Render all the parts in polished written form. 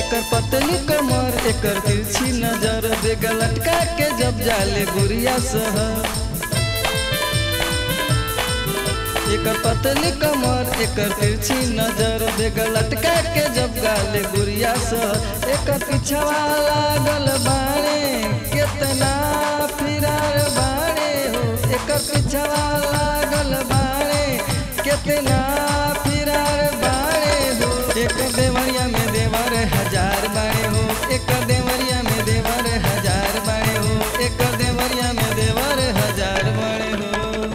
एकर पतली कमर एकर तिरछी नजर बेगा लटका के जब जाले गुरिया शहर एकर पतली कमर एकर तिरछी नजर बेगा लटका के जब गाले गुरिया शहर एकर पिछवा लागल बाणे कितना फिरार बाणे हो एकर पिछवा लागल बाणे कितना फिरार बाणे हो एक देवरिया में देवर हजार बाणे हो एक देवरिया में देवर हजार बाणे हो एक देवरिया में देवर हजार बाणे हो।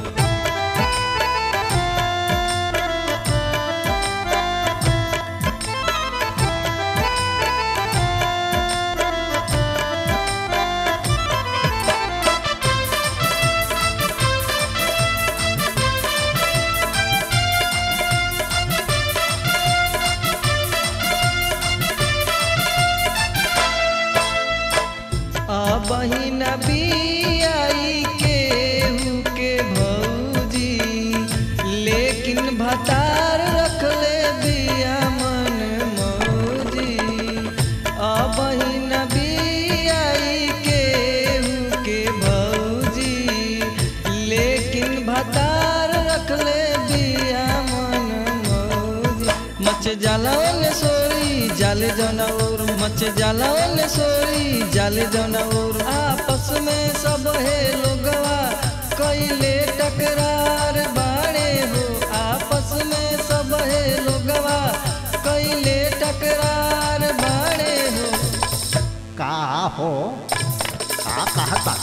बहिना बियाई केहू के भौजी लेकिन भतार रखले बिया मन मौजी बहिना बियाई केहू के भौजी लेकिन भतार रखले बिया मन मौजी मच जाला सोरी जाले जनौर मच जाला सोरी जाले जनौर आपस में सब है लोगवा कैले टकरार बाड़े हो आपस में सब है लोगवा कैले टकरार बाड़े हो। का हो का कहता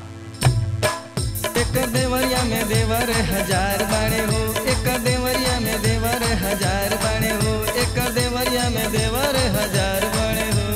एक देवरिया में देवर हजार बाड़े हो एक देवरिया में देवर हजार बाड़े हो एक देवरिया में देवर हजार बाड़े हो।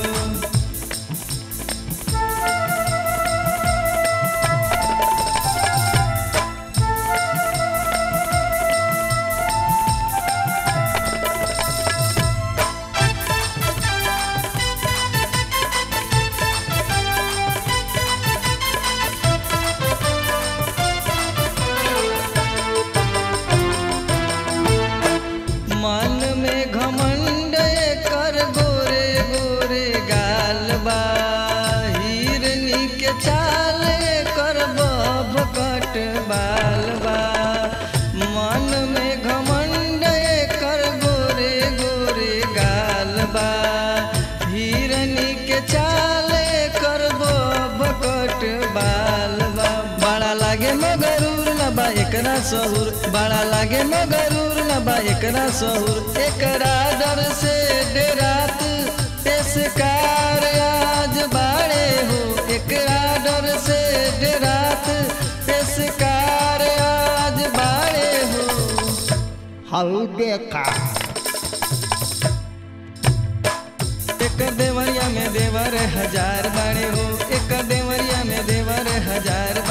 मन में घमंड कर गोरे गोरे गाल बा हिरनी के चाल कर बब कट बाल बा मन में घमंड कर गोरे गोरे गाल बा हिरनी के चाल कर बब कट बाल बा बड़ा लागे मगरूर न बा एकरा सहूर बड़ा लागे मगरूर न बा एकरा सहूर एकरा डर से डेरात पेशकार आज बाड़े हो एकरा डर से डेरात पेशकार आज बाड़े हो। हल देखा एक देवरिया में देवर हजार बाड़े हो एक देवरिया में देवर हजार